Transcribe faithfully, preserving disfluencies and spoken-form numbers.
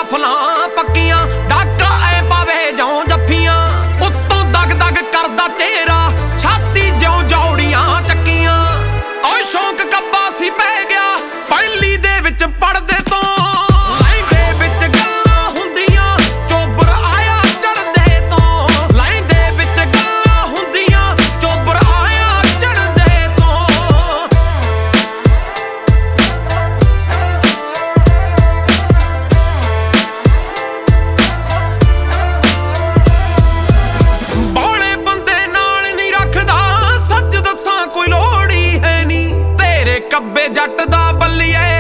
ਰਫਲਾਂ ਪੱਕੀਆਂ ਡਾਕਾ ਐ ਪਾਵੇ ਜੋਂ ਜੱਫੀਆਂ ਉੱਤੋਂ ਦਗ ਦਗ ਕਰਦਾ ਚਿਹਰਾ ਛਾਤੀ ਜਿਉਂ ਜੌੜੀਆਂ ਚੱਕੀਆਂ ਓਏ ਸ਼ੌਂਕ ਕੱਬਾ ਸੀ ਪੈ ਗਿਆ ਪਹਿਲੀ ਦੇ ਵਿੱਚ ਪੜਦੇ ਤੋਂ ਲੈਂਦੇ ਵਿੱਚ ਗੱਲਾਂ ਹੁੰਦੀਆਂ ਚੋਬਰ ਆਇਆ ਚੜਦੇ ਤੋਂ ਲੈਂਦੇ ਵਿੱਚ ਗੱਲਾਂ ਹੁੰਦੀਆਂ ਚੋਬਰ ਆਇਆ ਚੜਦੇ ਤੋਂ ਬੋਲੇ ਬੰਦੇ ਨਾਲ ਨਹੀਂ ਰੱਖਦਾ ਸੱਚ ਦੱਸਾਂ ਕੋਈ ਲੋੜ ਹੀ ਹੈ ਨੀ ਤੇਰੇ ਕੱਬੇ ਜੱਟ ਦਾ ਬੱਲੀਏ